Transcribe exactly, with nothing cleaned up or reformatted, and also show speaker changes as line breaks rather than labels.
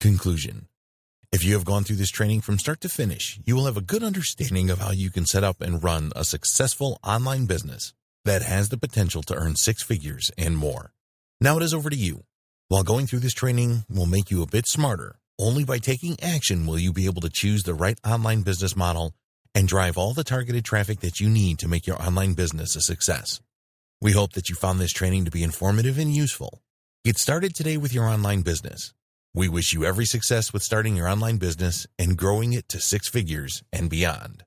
Conclusion. If you have gone through this training from start to finish, you will have a good understanding of how you can set up and run a successful online business that has the potential to earn six figures and more. Now it is over to you. While going through this training will make you a bit smarter, only by taking action will you be able to choose the right online business model and drive all the targeted traffic that you need to make your online business a success. We hope that you found this training to be informative and useful. Get started today with your online business. We wish you every success with starting your online business and growing it to six figures and beyond.